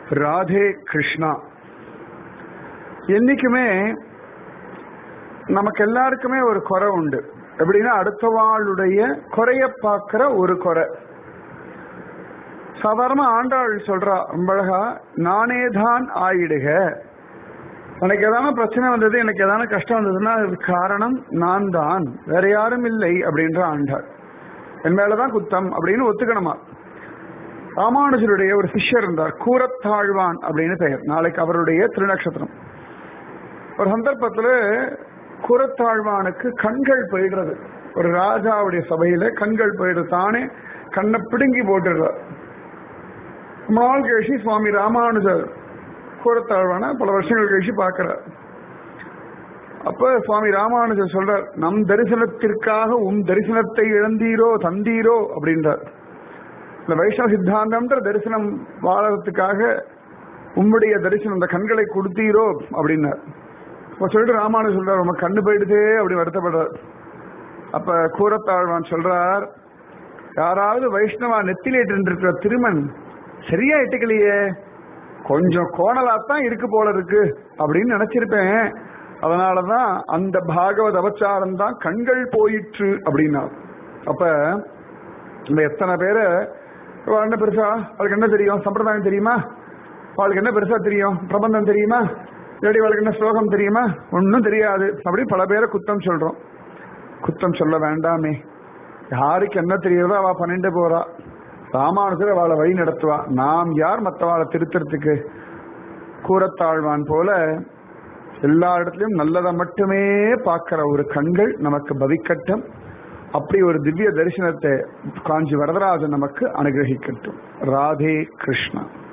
ராதே கிருஷ்ணா. என்னைக்குமே நமக்கு எல்லாருக்குமே ஒரு குறை உண்டு. எப்படின்னா அடுத்தவாளுடைய குறைய பார்க்கிற ஒரு குறை. சாதாரண ஆண்டாள் சொல்றா ரொம்ப அழகா, நானே தான் ஆயிடுக. எனக்கு ஏதான பிரச்சனை வந்தது, எனக்கு ஏதான கஷ்டம் வந்ததுன்னா அது காரணம் நான் தான், வேற யாரும் இல்லை அப்படின்ற ஆண்டாள். என் மேலதான் குத்தம் அப்படின்னு ஒத்துக்கணுமா. ராமானுஜருடைய ஒரு சிஷ்யர் இருந்தார், கூரத்தாழ்வான் அப்படின்னு பெயர். நாளைக்கு அவருடைய திருநக்ஷத்திரம். ஒரு சந்தர்ப்பத்துல கூரத்தாழ்வானுக்கு கண்கள் போயிடுறது. ஒரு ராஜாவுடைய சபையில கண்கள் போயிடுறது. தானே கண்ணை பிடுங்கி போட்டுடுறார். நாள் கழிச்சு சுவாமி ராமானுஜர் கூரத்தாழ்வான பல வருஷங்கள் கழிச்சு பார்க்கிறார். அப்ப சுவாமி ராமானுஜர் சொல்றார், நம் தரிசனத்திற்காக உன் தரிசனத்தை இழந்தீரோ தந்தீரோ அப்படின்றார். இந்த வைஷ்ணவ சித்தாந்தம்ன்ற தரிசனம் வாழறதுக்காக உம்முடைய தரிசனம் இந்த கண்களை கொடுத்தீரோ அப்படின்னார். அப்ப சொல்லிட்டு ராமானுஜர் சொல்றார், உங்க கண்ணு போயிடுதே அப்படி வருத்தப்படுறார். அப்ப கூரத்தாழ்வான் சொல்றார், யாராவது வைஷ்ணவா நெத்திலேட்டு இருக்கிற திருமண் சரியா இட்டுக்கலையே, கொஞ்சம் கோணலாத்தான் இருக்கு போல இருக்கு அப்படின்னு நினைச்சிருப்பேன். அதனாலதான் அந்த பாகவத அவச்சாரம் தான் கண்கள் போயிற்று அப்படின்னா. அப்ப இந்த எத்தனை பேரை என்ன பெருசா அவளுக்கு என்ன தெரியும், சம்பிரதாயம் தெரியுமா, அவளுக்கு என்ன பெருசா தெரியும், பிரபந்தம் தெரியுமா, இல்லாட்டி அவளுக்கு என்ன ஸ்லோகம் தெரியுமா, ஒன்னும் தெரியாது அப்படி பல பேரை குத்தம் சொல்றோம். குத்தம் சொல்ல வேண்டாமே. யாருக்கு என்ன தெரியுறதோ அவ பண்ணிட்டு போறா. ராமானுஜர் அவளை வழி நடத்துவா. நாம் யார் மற்றவாளை திருத்தறதுக்கு? கூரத்தாழ்வான் போல எல்லா இடத்துலயும் நல்லதை மட்டுமே பார்க்கிற ஒரு கண்கள் நமக்கு பவிக்கட்டும். அப்படி ஒரு திவ்ய தரிசனத்தை காஞ்சி வரதராஜன் நமக்கு அனுகிரகிக்கட்டும். ராதே கிருஷ்ணா.